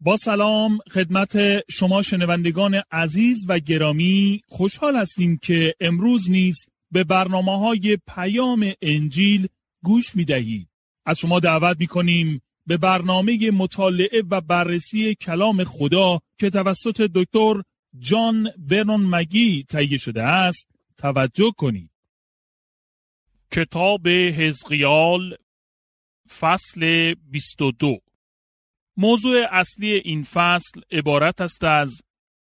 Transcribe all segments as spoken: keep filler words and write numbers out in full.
با سلام خدمت شما شنوندگان عزیز و گرامی، خوشحال هستیم که امروز نیز به برنامه‌های پیام انجیل گوش می‌دهید. از شما دعوت می‌کنیم به برنامه مطالعه و بررسی کلام خدا که توسط دکتر جان برنون مگی تهیه شده است توجه کنید. کتاب حزقیال فصل بیست و دو. موضوع اصلی این فصل عبارت است از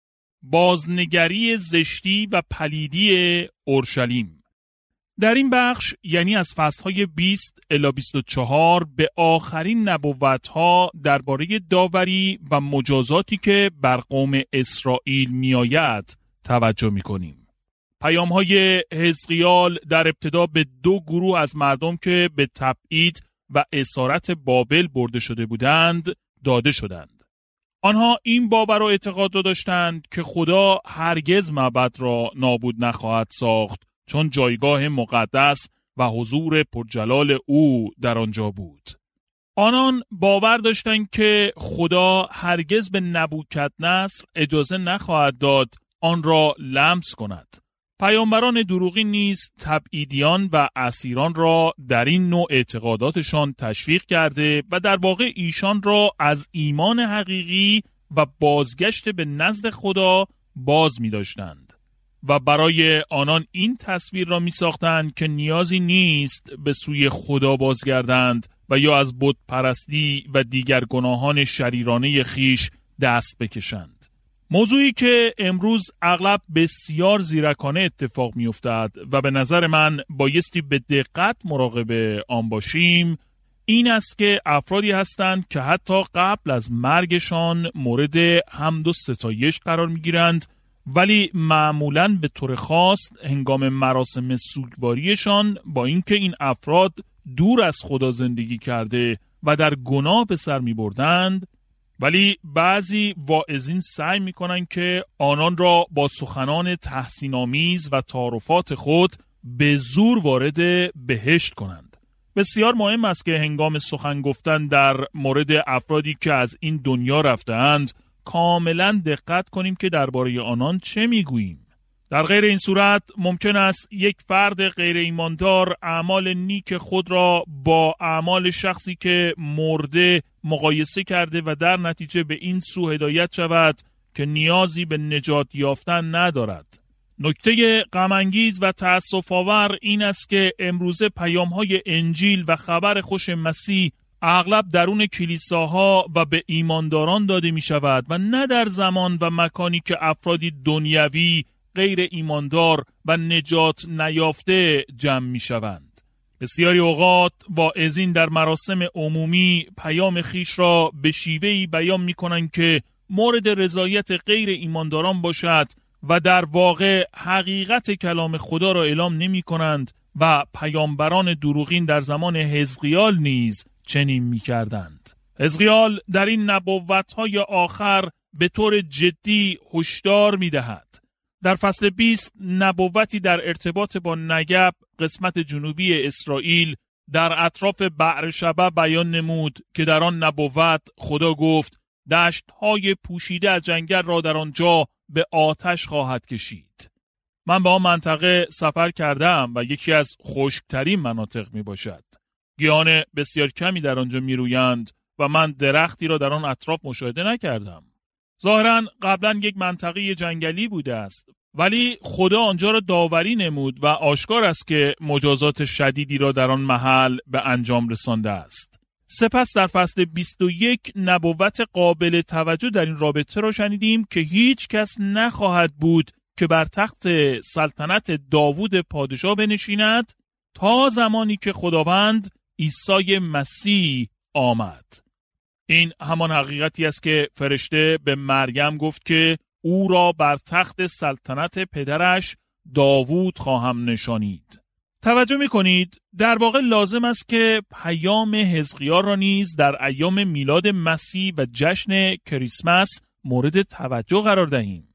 بازنگری زشتی و پلیدی اورشلیم. در این بخش یعنی از فصل‌های بیست الی بیست و چهار به آخرین نبوت‌ها درباره داوری و مجازاتی که بر قوم اسرائیل می‌آید توجه می‌کنیم. پیام‌های حزقیال در ابتدا به دو گروه از مردم که به تبعید و اسارت بابل برده شده بودند داده شدند. آنها این باور و اعتقاد را داشتند که خدا هرگز معبد را نابود نخواهد ساخت، چون جایگاه مقدس و حضور پرجلال او در آنجا بود. آنان باور داشتند که خدا هرگز به نبوکدنصر اجازه نخواهد داد آن را لمس کند. پیامبران دروغی نیز تبعیدیان و اسیران را در این نوع اعتقاداتشان تشویق کرده و در واقع ایشان را از ایمان حقیقی و بازگشت به نزد خدا باز می داشتند و برای آنان این تصویر را می ساختند که نیازی نیست به سوی خدا بازگردند و یا از بت پرستی و دیگر گناهان شریرانه خیش دست بکشند. موضوعی که امروز اغلب بسیار زیرکانه اتفاق می افتد و به نظر من بایستی به دقت مراقب آن باشیم این است که افرادی هستند که حتی قبل از مرگشان مورد حمد و ستایش قرار می گیرند، ولی معمولاً به طور خاص هنگام مراسم سوگواریشان با اینکه این افراد دور از خدا زندگی کرده و در گناه به سر می بردند، ولی بعضی واعظین سعی می‌کنند که آنان را با سخنان تحسین‌آمیز و تعارفات خود به زور وارد بهشت کنند. بسیار مهم است که هنگام سخن گفتن در مورد افرادی که از این دنیا رفته‌اند کاملاً دقت کنیم که درباره آنان چه می‌گوییم. در غیر این صورت ممکن است یک فرد غیر ایماندار اعمال نیک خود را با اعمال شخصی که مرده مقایسه کرده و در نتیجه به این سو هدایت شود که نیازی به نجات یافتن ندارد. نکته غم‌انگیز و تأسف‌آور این است که امروزه پیام‌های انجیل و خبر خوش مسیح اغلب درون کلیساها و به ایمانداران داده می شود و نه در زمان و مکانی که افرادی دنیوی غیر ایماندار و نجات نیافته جمع می شوند. بسیاری اوقات واعظین در مراسم عمومی پیام خیش را به شیوهی بیان می کنند که مورد رضایت غیر ایمانداران باشد و در واقع حقیقت کلام خدا را اعلام نمی کنند و پیامبران دروغین در زمان حزقیال نیز چنین می کردند. حزقیال در این نبوت‌های آخر به طور جدی هشدار می دهد. در فصل بیست نبوتی در ارتباط با نگب قسمت جنوبی اسرائیل در اطراف بعرشبه بیان نمود که در آن نبوت خدا گفت دشت‌های پوشیده از جنگل را در آنجا به آتش خواهد کشید. من به آن منطقه سفر کردم و یکی از خشک‌ترین مناطق می باشد. گیاهان بسیار کمی در آنجا می رویند و من درختی را در آن اطراف مشاهده نکردم. ظاهراً قبلا یک منطقه جنگلی بوده است، ولی خدا آنجا را داوری نمود و آشکار است که مجازات شدیدی را در آن محل به انجام رسانده است. سپس در فصل بیست و یک نبوت قابل توجه در این رابطه را شنیدیم که هیچ کس نخواهد بود که بر تخت سلطنت داوود پادشاه بنشیند تا زمانی که خداوند عیسی مسیح آمد. این همان حقیقتی است که فرشته به مریم گفت که او را بر تخت سلطنت پدرش داوود خواهم نشانید. توجه می‌کنید در واقع لازم است که پیام حزقیال را نیز در ایام میلاد مسیح و جشن کریسمس مورد توجه قرار دهیم.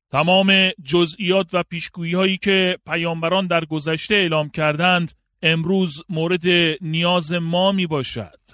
تمام جزئیات و پیشگویی‌هایی که پیامبران در گذشته اعلام کردند امروز مورد نیاز ما می باشد.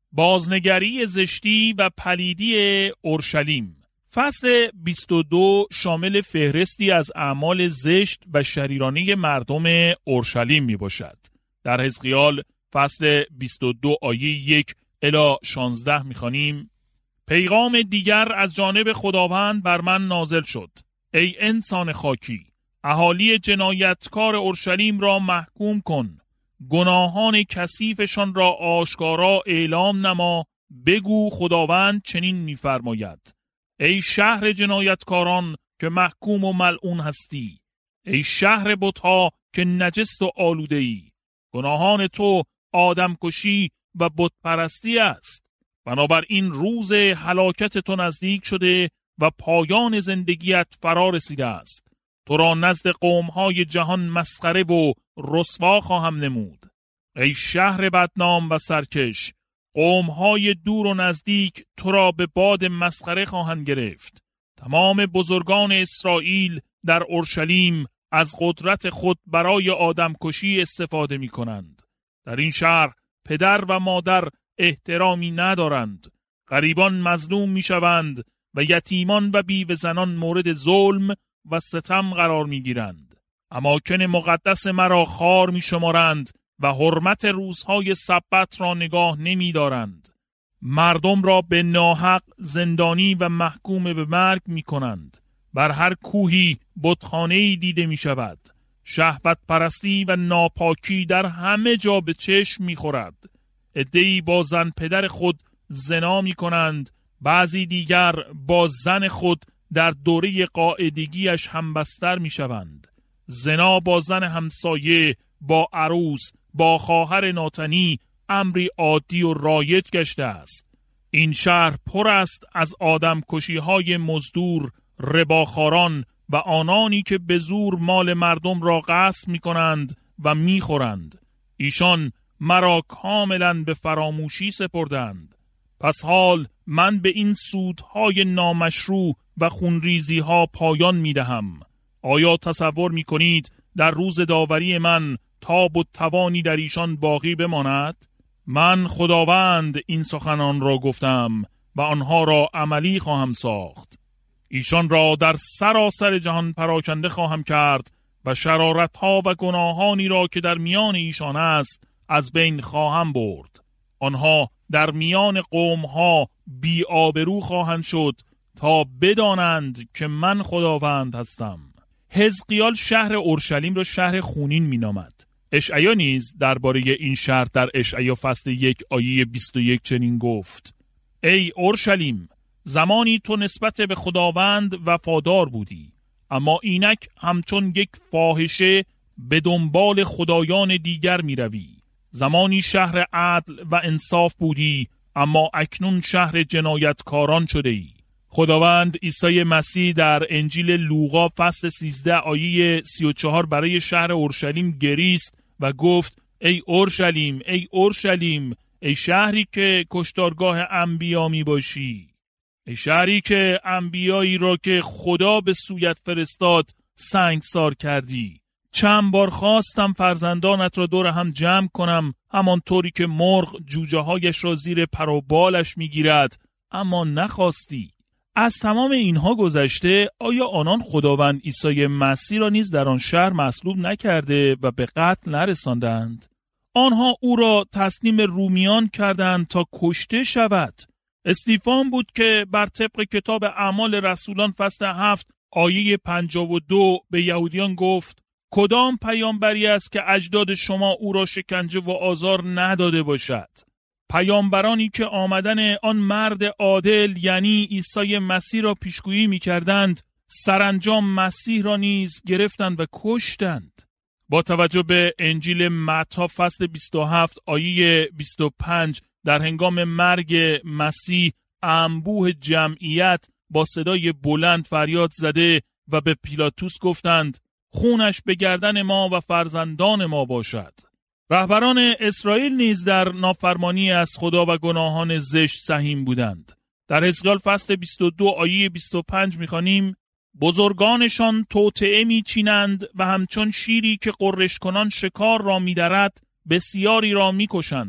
بازنگری زشتی و پلیدی اورشلیم. فصل بیست و دو شامل فهرستی از اعمال زشت و شریرانه مردم اورشلیم می باشد. در حزقیال فصل بیست و دو آیه یک الی شانزده می خوانیم: پیغام دیگر از جانب خداوند بر من نازل شد. ای انسان خاکی، اهالی جنایتکار اورشلیم را محکوم کن. گناهان کثیفشان را آشکارا اعلام نما. بگو خداوند چنین می‌فرماید: ای شهر جنایتکاران که محکوم و ملعون هستی، ای شهر بت‌ها که نجس و آلوده ای، گناهان تو آدم کشی و بت پرستی است. بنابراین روز هلاکت تو نزدیک شده و پایان زندگیت فرا رسیده است. تو را نزد قوم‌های جهان مسخره و رسوا خواهم نمود. ای شهر بدنام و سرکش، قوم‌های دور و نزدیک تو را به باد مسخره خواهند گرفت. تمام بزرگان اسرائیل در اورشلیم از قدرت خود برای آدمکشی استفاده می‌کنند. در این شهر پدر و مادر احترامی ندارند. غریبان مظلوم می‌شوند و یتیمان و بیوه زنان مورد ظلم و ستم قرار می‌گیرند. اماکن مقدس مرا خوار می‌شمارند و حرمت روزهای سبت را نگاه نمی‌دارند. مردم را به ناحق زندانی و محکوم به مرگ می‌کنند. بر هر کوهی بتخانه‌ای دیده می‌شود. شهوت پرستی و ناپاکی در همه جا به چشم می‌خورد. عده‌ای با زن پدر خود زنا می‌کنند، بعضی دیگر با زن خود در دوره قاعدگیش همبستر می‌شوند. زنا با زن همسایه، با عروس، با خواهر ناتنی امری عادی و رایج گشته است. این شهر پر است از آدم کشی‌های مزدور، رباخاران و آنانی که به زور مال مردم را غصب می‌کنند و می‌خورند. ایشان مرا کاملا به فراموشی سپردند. پس حال من به این سودهای نامشروع و خونریزی‌ها پایان می‌دهم. آیا تصور می‌کنید در روز داوری من تاب و توانی در ایشان باقی بماند؟ من خداوند این سخنان را گفتم و آنها را عملی خواهم ساخت. ایشان را در سراسر جهان پراکنده خواهم کرد و شرارت‌ها و گناهانی را که در میان ایشان است از بین خواهم برد. آنها در میان قوم‌ها بی آبرو خواهند شد تا بدانند که من خداوند هستم. حزقیال شهر اورشلیم را شهر خونین می‌نامد. اشعیا نیز درباره این شهر در اشعیا فصل یک آیه بیست و یک چنین گفت: ای اورشلیم، زمانی تو نسبت به خداوند وفادار بودی، اما اینک همچون یک فاحشه به دنبال خدایان دیگر می روی. زمانی شهر عدل و انصاف بودی، اما اکنون شهر جنایتکاران شده ای. خداوند عیسی مسیح در انجیل لوقا فصل سیزده آیه سی و چهار برای شهر اورشلیم گریست و گفت: ای اورشلیم، ای اورشلیم، ای شهری که کشتارگاه انبیا می باشی، ای شهری که انبیایی را که خدا به سویت فرستاد سنگسار کردی. چند بار خواستم فرزندانت را دور هم جمع کنم، همانطوری که مرغ جوجه هایش را زیر پر و بالش می گیرد، اما نخواستی. از تمام اینها گذشته، آیا آنان خداوند عیسی مسیح را نیز در آن شهر مصلوب نکرده و به قتل نرساندند؟ آنها او را تسلیم رومیان کردند تا کشته شود. استیفان بود که بر طبق کتاب اعمال رسولان فصل هفت آیه پنجاه و دو به یهودیان گفت: کدام پیامبری است که اجداد شما او را شکنجه و آزار نداده باشد؟ پیامبرانی که آمدن آن مرد عادل یعنی عیسی مسیح را پیشگویی می‌کردند، سرانجام مسیح را نیز گرفتند و کشتند. با توجه به انجیل متی فصل بیست و هفت آیه بیست و پنج، در هنگام مرگ مسیح انبوه جمعیت با صدای بلند فریاد زده و به پیلاتوس گفتند: خونش به گردن ما و فرزندان ما باشد. رهبران اسرائیل نیز در نافرمانی از خدا و گناهان زشت سهیم بودند. در حزقیال فصل بیست و دو آیه بیست و پنج می‌خوانیم: بزرگانشان توطئه می‌چینند و همچون شیری که قرش کنان شکار را می‌درد بسیاری را می‌کشند.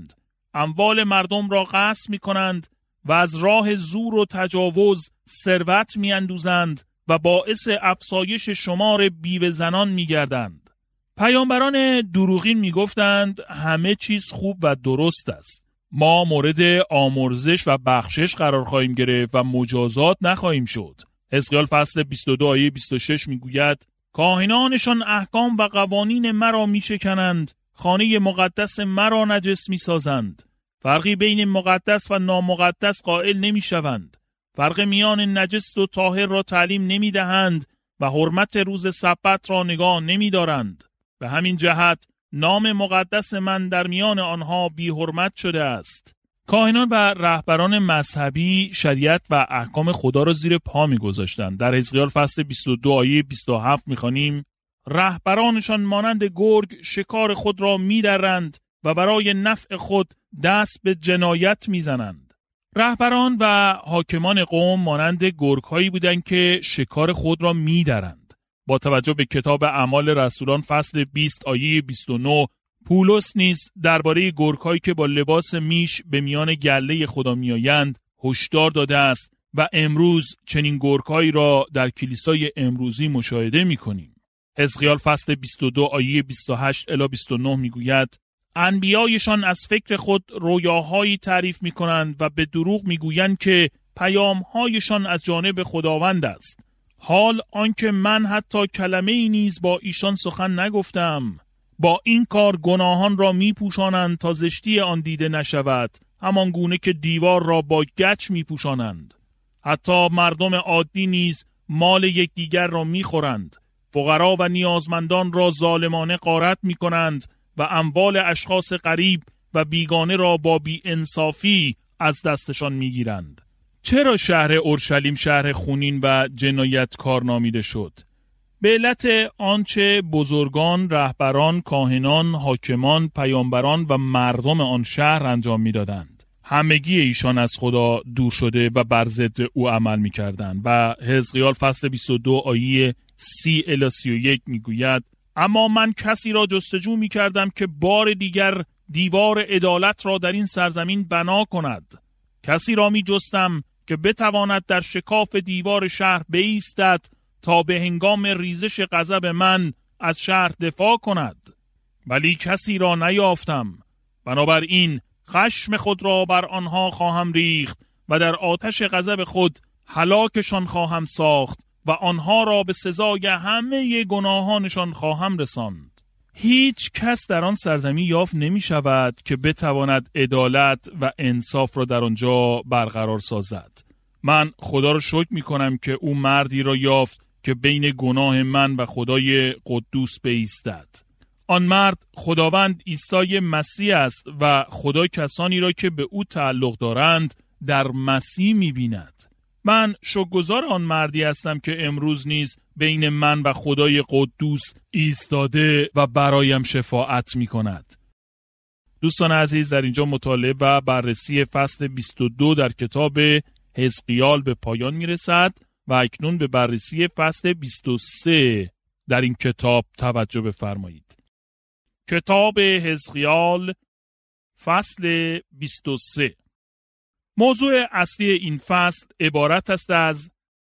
اموال مردم را غصب می کنند و از راه زور و تجاوز ثروت می اندوزند و باعث افزایش شمار بیوه زنان می گردند. پیامبران دروغین می گفتند همه چیز خوب و درست است. ما مورد آمرزش و بخشش قرار خواهیم گرفت و مجازات نخواهیم شد. حزقیال فصل بیست و دو آیه بیست و شش می گوید کاهنانشان احکام و قوانین مرا می شکنند، خانه مقدس مرا نجس می سازند. فرقی بین مقدس و نامقدس قائل نمی شوند. فرق میان نجس و طاهر را تعلیم نمی دهند و حرمت روز سبت را نگاه نمی دارند. به همین جهت نام مقدس من در میان آنها بی حرمت شده است. کاهنان و رهبران مذهبی شریعت و احکام خدا را زیر پا می گذاشتند. در حزقیال فصل بیست و دو آیه بیست و هفت می خوانیم رهبرانشان مانند گرگ شکار خود را می درند و برای نفع خود دست به جنایت می زنند. رهبران و حاکمان قوم مانند گرگ هایی بودند که شکار خود را می درند. با توجه به کتاب اعمال رسولان فصل بیست آیه بیست و نه پولس نیز درباره گرگ‌هایی که با لباس میش به میان گله خدا میآیند هشدار داده است و امروز چنین گرگ‌هایی را در کلیسای امروزی مشاهده می‌کنیم. حزقیال فصل بیست و دو آیه بیست و هشت الی بیست و نه میگوید انبیایشان از فکر خود رویاهایی تعریف می‌کنند و به دروغ می‌گویند که پیام‌هایشان از جانب خداوند است. حال آنکه من حتی کلمه‌ای نیز با ایشان سخن نگفتم. با این کار گناهان را می پوشانند تا زشتی آن دیده نشود، همان گونه که دیوار را با گچ می پوشانند. حتی مردم عادی نیز مال یکدیگر را می خورند. فقرا و نیازمندان را ظالمانه غارت می کنند و اموال اشخاص غریب و بیگانه را با بی انصافی از دستشان می گیرند. چرا شهر اورشلیم شهر خونین و جنایتکار نامیده شد؟ به علت آنچه بزرگان، رهبران، کاهنان، حاکمان، پیامبران و مردم آن شهر انجام می‌دادند. همگی ایشان از خدا دور شده و بر ضد او عمل می‌کردند. و حزقیال فصل بیست و دو آیه سی الی سی و یک میگوید اما من کسی را جستجو می‌کردم که بار دیگر دیوار عدالت را در این سرزمین بنا کند. کسی را می‌جستم که بتواند در شکاف دیوار شهر بایستد تا به هنگام ریزش غضب من از شهر دفاع کند، ولی کسی را نیافتم. بنابراین خشم خود را بر آنها خواهم ریخت و در آتش غضب خود هلاکشان خواهم ساخت و آنها را به سزای همه گناهانشان خواهم رساند. هیچ کس در آن سرزمین یافت نمی شود که بتواند عدالت و انصاف را در آنجا برقرار سازد. من خدا را شکر می کنم که او مردی را یافت که بین گناه من و خدای قدوس بایستد. آن مرد خداوند عیسی مسیح است و خدا کسانی را که به او تعلق دارند در مسیح می‌بیند. من شکرگزار آن مردی هستم که امروز نیز بین من و خدای قدوس ایستاده و برایم شفاعت می‌کند. دوستان عزیز، در اینجا مطالعه و بررسی فصل بیست و دو در کتاب حزقیال به پایان می‌رسد و اکنون به بررسی فصل بیست و سه در این کتاب توجه بفرمایید. کتاب حزقیال فصل بیست و سه. موضوع اصلی این فصل عبارت است از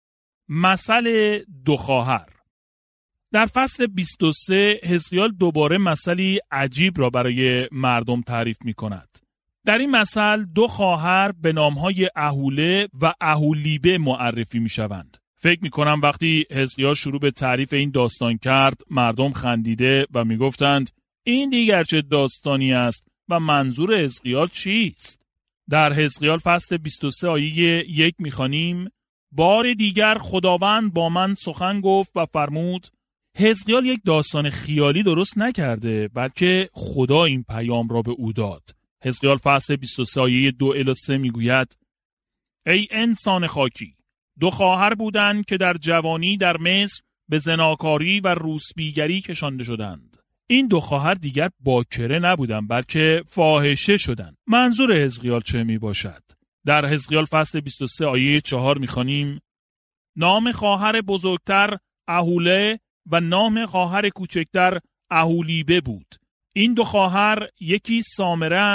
مثل دو خواهر. در فصل بیست و سه حزقیال دوباره مثلی عجیب را برای مردم تعریف می کند. در این مثل دو خواهر به نامهای اهوله و اهولیبه معرفی می شوند. فکر می کنم وقتی حزقیال شروع به تعریف این داستان کرد مردم خندیده و می گفتند این دیگر چه داستانی است و منظور حزقیال چیست؟ در حزقیال فصل بیست و سه آیه یک می خوانیم بار دیگر خداوند با من سخن گفت و فرمود. حزقیال یک داستان خیالی درست نکرده بلکه خدا این پیام را به او داد. حزقیال فصل بیست و سه آیه دو الی سه می گوید ای انسان خاکی، دو خواهر بودند که در جوانی در مصر به زناکاری و روسبیگری کشانده شدند. این دو خواهر دیگر باکره نبودند بلکه فاحشه شدند. منظور حزقیال چه می باشد؟ در حزقیال فصل بیست و سه آیه چهار می خوانیم نام خواهر بزرگتر اهوله و نام خواهر کوچکتر اهولیبه بود. این دو خواهر یکی سامره است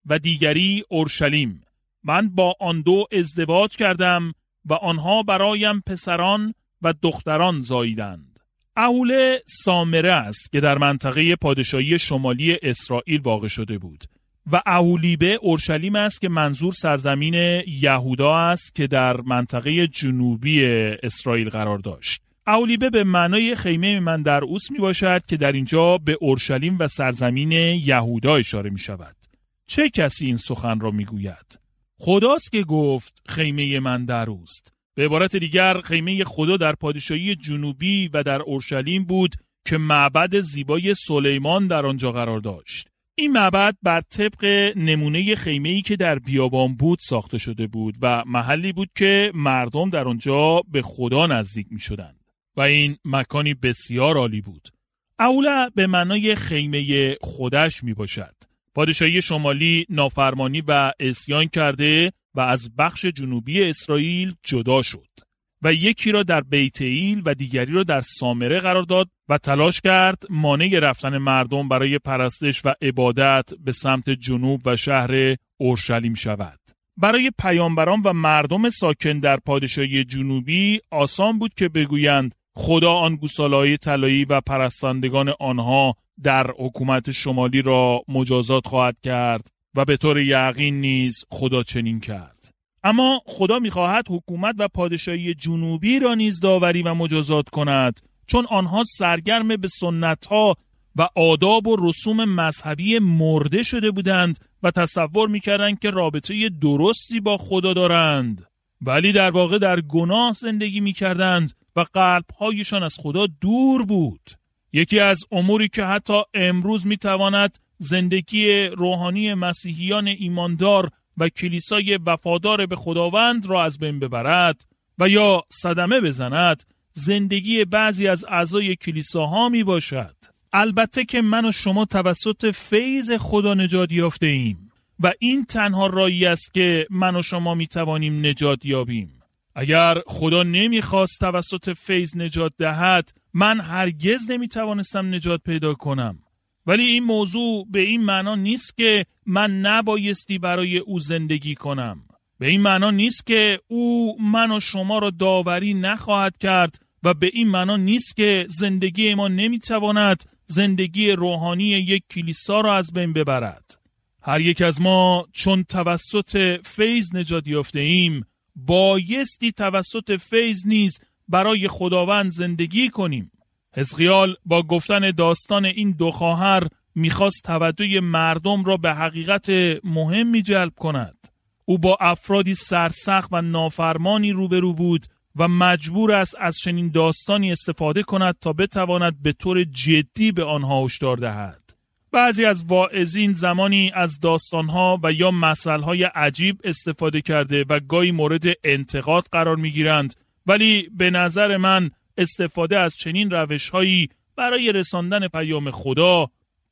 و دیگری اورشلیم. من با آن دو ازدواج کردم و آنها برایم پسران و دختران زاییدند. احوله سامره است که در منطقه پادشاهی شمالی اسرائیل واقع شده بود و احولیبه اورشلیم است که منظور سرزمین یهودا است که در منطقه جنوبی اسرائیل قرار داشت. احولیبه به معنای خیمه من در اوس می باشد که در اینجا به اورشلیم و سرزمین یهودا اشاره می شود. چه کسی این سخن را می گوید؟ خداست که گفت خیمه من در اوست. به عبارت دیگر خیمه خدا در پادشاهی جنوبی و در اورشلیم بود که معبد زیبای سلیمان در آنجا قرار داشت. این معبد بر طبق نمونه خیمه‌ای که در بیابان بود ساخته شده بود و محلی بود که مردم در آنجا به خدا نزدیک می شدند و این مکانی بسیار عالی بود. احوله به معنای خیمه خودش می باشد. پادشاهی شمالی نافرمانی و عصیان کرده و از بخش جنوبی اسرائیل جدا شد و یکی را در بیت ایل و دیگری را در سامره قرار داد و تلاش کرد مانع رفتن مردم برای پرستش و عبادت به سمت جنوب و شهر اورشلیم شود. برای پیامبران و مردم ساکن در پادشاهی جنوبی آسان بود که بگویند خدا آن گوساله‌های طلایی و پرستندگان آنها در حکومت شمالی را مجازات خواهد کرد و به طور یقین نیز خدا چنین کرد. اما خدا می‌خواهد حکومت و پادشاهی جنوبی را نیز داوری و مجازات کند، چون آنها سرگرم به سنت‌ها و آداب و رسوم مذهبی مرده شده بودند و تصور می‌کردند که رابطه درستی با خدا دارند، ولی در واقع در گناه زندگی می‌کردند و قلب‌هایشان از خدا دور بود. یکی از اموری که حتی امروز می‌تواند زندگی روحانی مسیحیان ایماندار و کلیسای وفادار به خداوند را از بین ببرد و یا صدمه بزند، زندگی بعضی از اعضای کلیساها می باشد. البته که من و شما توسط فیض خدا نجات یافته ایم و این تنها راهی است که من و شما می توانیم نجات یابیم. اگر خدا نمی خواست توسط فیض نجات دهد، من هرگز نمی توانستم نجات پیدا کنم. ولی این موضوع به این معنا نیست که من نبایستی برای او زندگی کنم. به این معنا نیست که او من و شما را داوری نخواهد کرد و به این معنا نیست که زندگی ما نمیتواند زندگی روحانی یک کلیسا را از بین ببرد. هر یک از ما چون توسط فیض نجات یافته ایم، بایستی توسط فیض نیز برای خداوند زندگی کنیم. حزقیال با گفتن داستان این دو خواهر میخواست توجه مردم را به حقیقت مهمی جلب کند. او با افرادی سرسخت و نافرمانی روبرو بود و مجبور است از چنین داستانی استفاده کند تا بتواند به طور جدی به آنها هشدار دهد. بعضی از واعظین زمانی از داستانها و یا مثلهای عجیب استفاده کرده و گاهی مورد انتقاد قرار میگیرند، ولی به نظر من استفاده از چنین روش‌هایی برای رساندن پیام خدا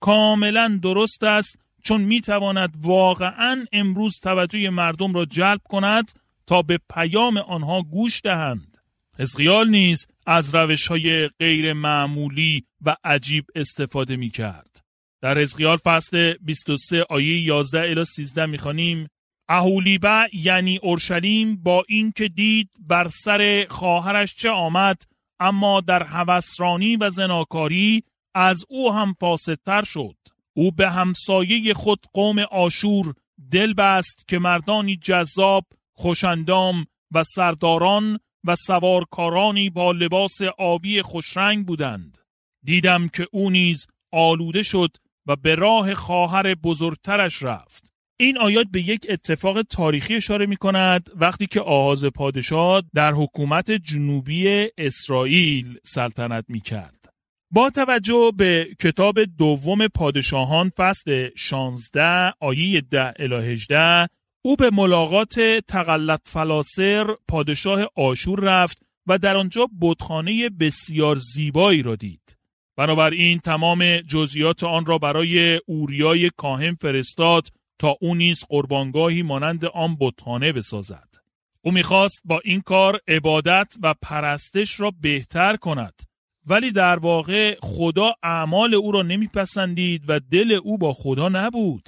کاملا درست است، چون میتواند واقعاً امروز توجه مردم را جلب کند تا به پیام آنها گوش دهند. حزقیال نیز از روش‌های غیر معمولی و عجیب استفاده می‌کرد. در حزقیال فصل بیست و سه آیه یازده الی سیزده می‌خوانیم: احولیبه یعنی اورشلیم با این که دید بر سر خواهرش چه آمد، اما در هوسرانی و زناکاری از او هم فاسدتر شد. او به همسایه خود قوم آشور دل بست که مردانی جذاب، خوشندام و سرداران و سوارکارانی با لباس آبی خوشرنگ بودند. دیدم که او نیز آلوده شد و به راه خواهر بزرگترش رفت. این آیات به یک اتفاق تاریخی اشاره می کند وقتی که آحاز پادشاه در حکومت جنوبی اسرائیل سلطنت می کرد. با توجه به کتاب دوم پادشاهان فصل شانزده آیه ده الی هجده، او به ملاقات تغلط فلاسر پادشاه آشور رفت و در آنجا بتخانه بسیار زیبایی را دید. بنابراین تمام جزئیات آن را برای اوریای کاهن فرستاد تا او نیز قربانگاهی مانند آن بتخانه بسازد. او می‌خواست با این کار عبادت و پرستش را بهتر کند، ولی در واقع خدا اعمال او را نمیپسندید و دل او با خدا نبود.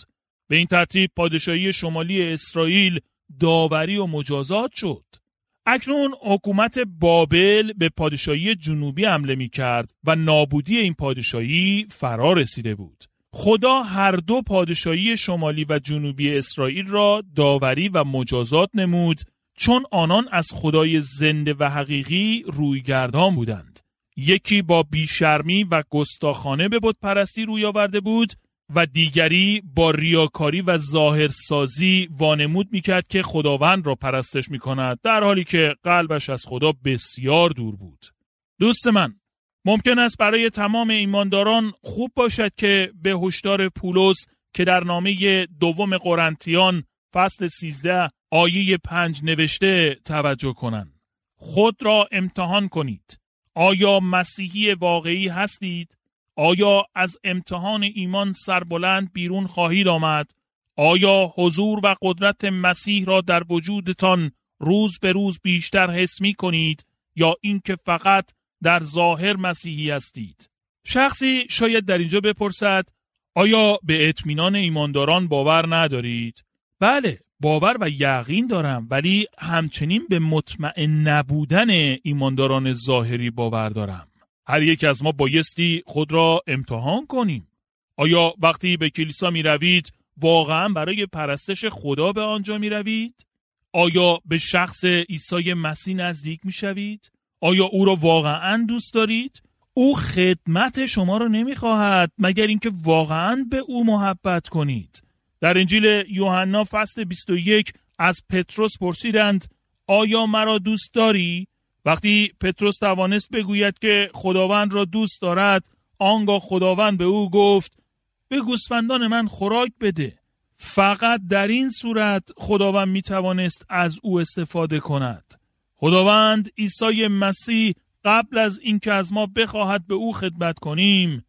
به این ترتیب پادشاهی شمالی اسرائیل داوری و مجازات شد. اکنون حکومت بابل به پادشاهی جنوبی حمله می کرد و نابودی این پادشاهی فرا رسیده بود. خدا هر دو پادشاهی شمالی و جنوبی اسرائیل را داوری و مجازات نمود، چون آنان از خدای زنده و حقیقی رویگردان بودند. یکی با بیشرمی و گستاخانه به بت پرستی روی آورده بود و دیگری با ریاکاری و ظاهرسازی وانمود میکرد که خداوند را پرستش میکند، در حالی که قلبش از خدا بسیار دور بود. دوست من، ممکن است برای تمام ایمانداران خوب باشد که به هشدار پولس که در نامه دوم قرنتیان فصل سیزده آیه پنج نوشته توجه کنند. خود را امتحان کنید. آیا مسیحی واقعی هستید؟ آیا از امتحان ایمان سربلند بیرون خواهید آمد؟ آیا حضور و قدرت مسیح را در وجودتان روز به روز بیشتر حس می کنید یا اینکه فقط در ظاهر مسیحی هستید؟ شخصی شاید در اینجا بپرسد آیا به اطمینان ایمانداران باور ندارید؟ بله، باور و یقین دارم، ولی همچنین به مطمئن نبودن ایمانداران ظاهری باور دارم. هر یک از ما بایستی خود را امتحان کنیم. آیا وقتی به کلیسا می روید واقعا برای پرستش خدا به آنجا می روید؟ آیا به شخص عیسی مسیح نزدیک می شوید؟ آیا او را واقعا دوست دارید؟ او خدمت شما را نمی خواهد مگر اینکه واقعا به او محبت کنید. در انجیل یوحنا فصل بیست و یک از پتروس پرسیدند آیا مرا دوست داری؟ وقتی پتروس توانست بگوید که خداوند را دوست دارد، آنگاه خداوند به او گفت به گوسفندان من خوراک بده. فقط در این صورت خداوند می توانست از او استفاده کند. خداوند عیسی مسیح قبل از اینکه از ما بخواهد به او خدمت کنیم،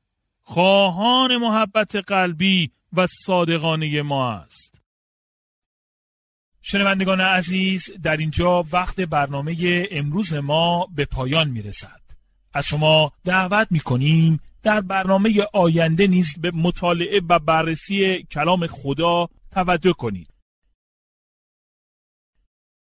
خواهان محبت قلبی و صادقانه ما است. شنوندگان عزیز، در اینجا وقت برنامه امروز ما به پایان می رسد. از شما دعوت می کنیم در برنامه آینده نیز به مطالعه و بررسی کلام خدا توجه کنید.